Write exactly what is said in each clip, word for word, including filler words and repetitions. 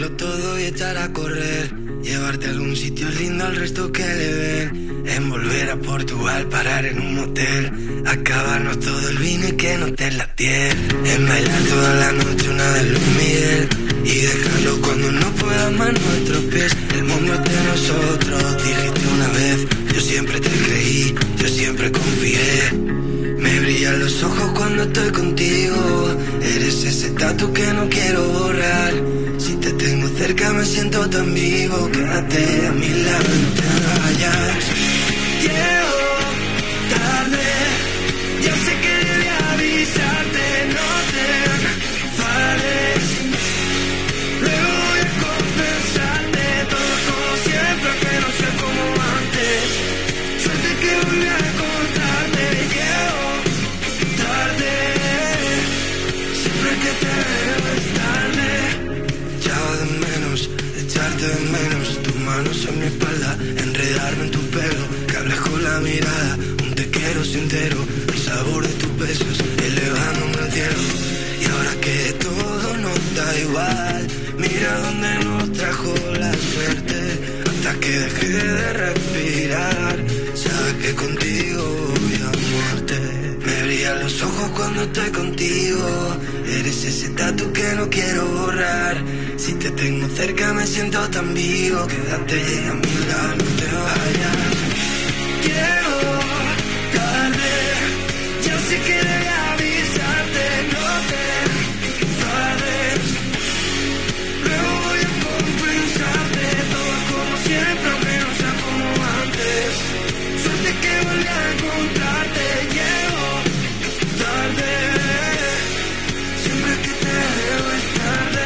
dejarlo todo y echar a correr. Llevarte a algún sitio lindo al resto que le ven. En volver a Portugal, parar en un motel. Acabarnos todo el vino y que no te la piel. En bailar toda la noche una de Luis Miguel. Y dejarlo cuando no puedan más nuestros pies. El mundo es de nosotros, dijiste una vez. Yo siempre te creí, yo siempre confié. Me brillan los ojos cuando estoy contigo. Eres ese tatu que no quiero borrar. Si te tengo cerca me siento tan vivo. Quédate a mi lado, no te vayas. Llego tarde, yo sé que debí avisarte. No te enfades, luego voy a compensarte. Todo como siempre, que no sea como antes. Suerte que volví a contarte. Llego tarde, siempre que te veo es tarde. Echaba de menos, echarte de menos. Tus manos en mi espalda, enredarme en tu pelo. Que hables con la mirada, un te quiero sincero. El sabor de tus besos, elevándome al cielo. Y ahora que todo nos da igual, mira dónde nos trajo la suerte. Hasta que dejé de respirar, sabes que contigo voy a muerte. Me brillan los ojos cuando estoy contigo. Eres ese tatu que no quiero borrar. Si te tengo cerca me siento tan vivo. Quédate a mi lado, no te vayas. Llego tarde, yo sé que debí avisarte. No te enfades, luego voy a compensarte. Todo como siempre, aunque no sea como antes. Suerte que volví a encontrarte. Llego tarde, siempre que te veo es tarde.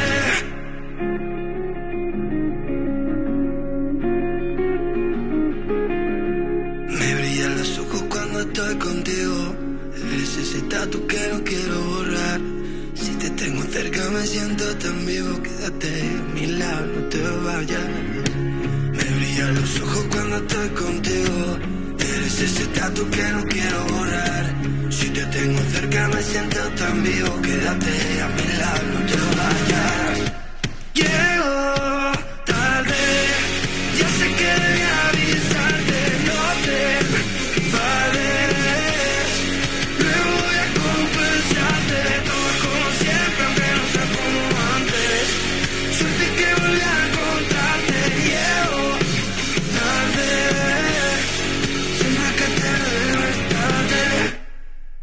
Me brillan los ojos cuando estoy contigo. Eres ese tatu que no quiero borrar. Si te tengo cerca me siento tan vivo. Quédate a mi lado, no te vayas. Me brillan los ojos cuando estoy contigo. Eres ese tatu que no quiero borrar. Si te tengo cerca me siento tan vivo. Quédate a mi lado, no te vayas. Llego tarde, yo sé que debí avisarte. No te enfades, luego voy a compensarte. Todo como siempre, aunque no sea como antes. Suerte que volví a encontrarte. Llego tarde, siempre que te veo es tarde.